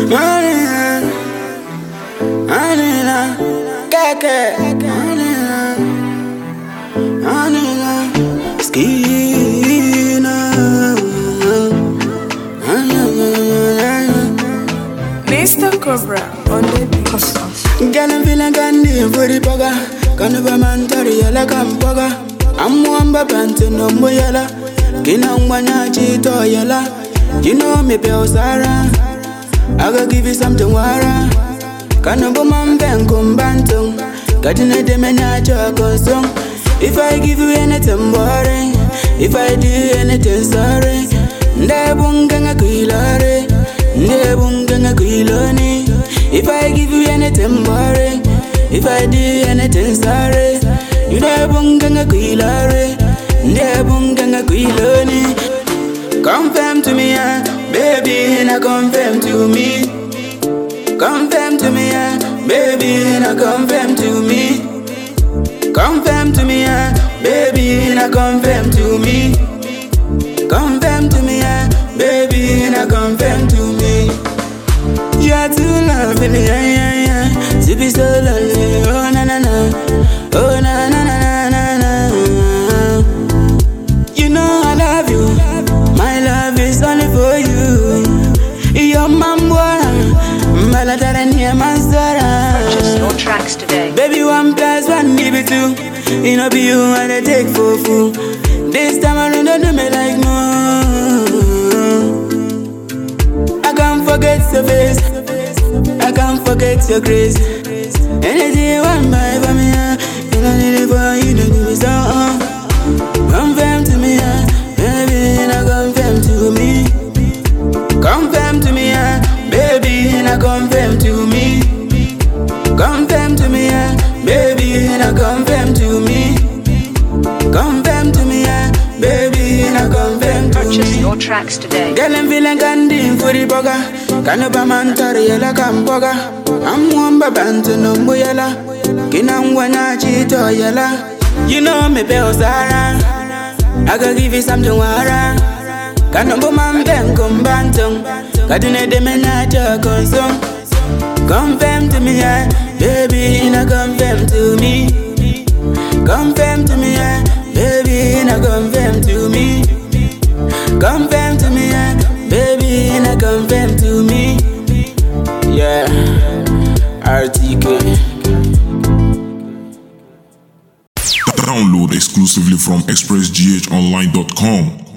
Mr. Cobra on the beat. Girl, I'm feeling candy for the paga. Can't ever man carry a like I'm paga. I'm one bapante no moyala. Kina umwana chito yala. You know me pe osara. I gotta give you something wara. Can't ever man ben kumbantung. Katina de mena chakosong. If I give you anything boring, if I do anything sorry, ndebunga kuilare, ndebunga kuiloni. If I give you anything boring, if I do anything sorry, you ndebunga kuilare, ndebunga kuiloni. Confirm to me, baby, now confirm to me. Confirm to me, baby, now confirm to me. Confirm to me, baby, now confirm to me. Confirm to me, baby, now confirm to me. You're too lovely, yeah. To be so lonely, oh na na na, oh na na na na na. You know I love you, my love is only for you. You're my boy, Maladara near Mansara. Purchase your tracks today. Baby, 1 + 1 give it 2. You know be you and I take for fool. This time I don't do me like more. I can't forget your face, I can't forget your grace. Anything you want by for me, you don't need it for you, don't do it so. Confirm to me, baby, now confirm to me. Confirm to me, baby, now confirm to me. Confirm to me, baby, now confirm to me. Confirm to me, baby, now confirm to me. Purchase your tracks today. Girl, I'm feeling candy for the burger. Can't ever man carry a like I'm burger. I'm one babante no moyala. Kina umwana chito yala. You know me pe osara. I gotta give you something wara. Can't ever man ben kumbantung. Kadune de menaja konsong. Confirm to me, baby, now confirm to me. Confirm to me, baby, now confirm to me. Confirm to me, baby, now confirm to me. Yeah, RTK. Download exclusively from expressghonline.com.